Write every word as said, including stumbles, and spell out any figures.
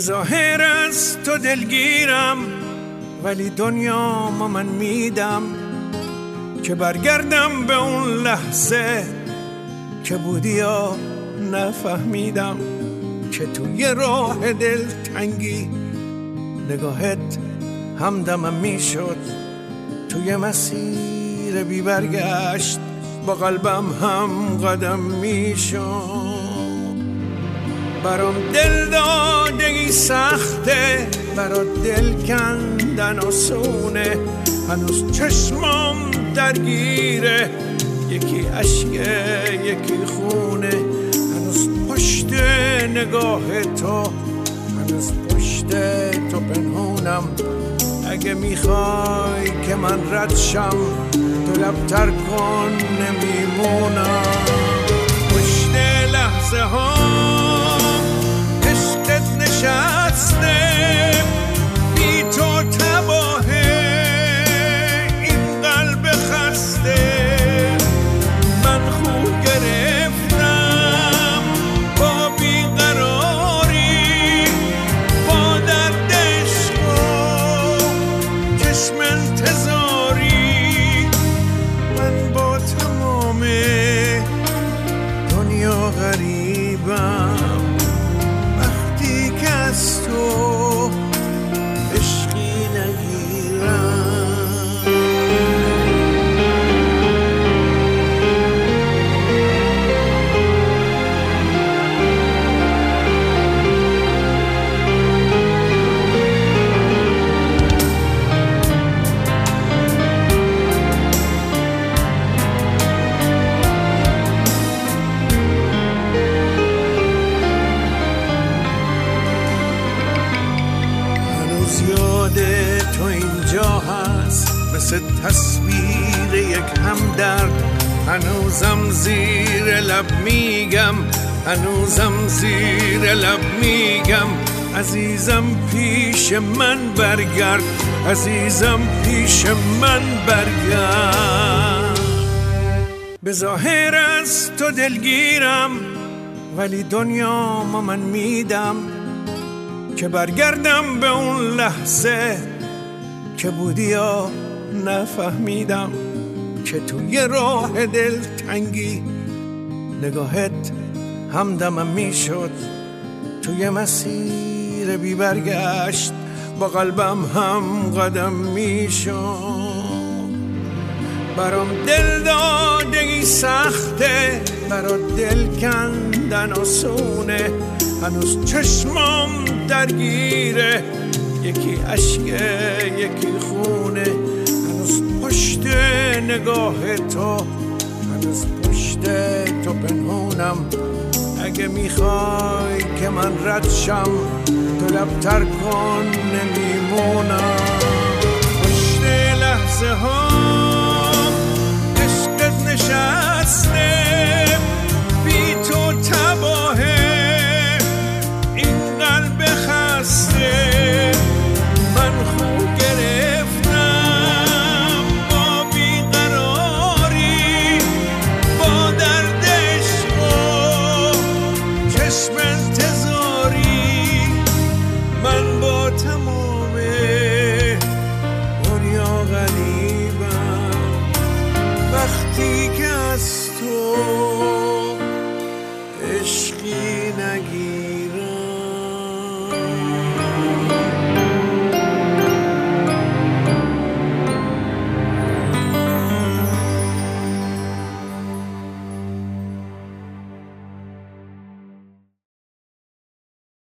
ظاهر از تو دلگیرم، ولی دنیا ما من میدم که برگردم به اون لحظه که بودی یا نفهمیدم که توی راه دلتنگی نگاهت همدمم میشد، توی مسیر بی برگشت با قلبم هم قدم میشد. برام دل دادگی سخته، برات دل کندن آسونه، هنوز چشمام درگیره، یکی عشقه یکی خونه، هنوز پشت نگاه تو، هنوز پشت تو پنهونم. اگه میخوای که من رد شم تو لبتر کن، نمیمونم. پشت لحظه ها عشقت نشسته، بی تو تباهه این قلب خسته. من خو گرفتم با بیقراری، با درد عشق و چشم انتظاری. من با تمام دنیا غریبم وقتی که از تو عشقی نگیرم. تو اینجا هست مثل تصویر یک همدرد، هنوزم زیر لب میگم، هنوزم زیر لب میگم. عزیزم پیش من برگرد، عزیزم پیش من برگرد. به ظاهر از تو دلگیرم، ولی دنیا ما من میدم که برگردم به اون لحظه که بودی یا نفهمیدم که توی راه دلتنگی نگاهت همدمم میشد، توی مسیر بی برگشت با قلبم هم قدم میشد. برام دل دادگی سخته، برات دل کندن آسونه، هنوز چشمام درگیره، یکی عشقه یکی خونه، هنوز پشت نگاه تو، هنوز پشت تو پنهونم. اگه میخوای که من رد شم تو لبتر کن، نمیمونم. پشت لحظه ها عشقت نشسته، بی تو تباهه این قلب خسته. من خو گرفتم با بیقراری، با درد عشق و چشم انتظاری. من با تمام دنیا غریبم وقتی که از تو عشق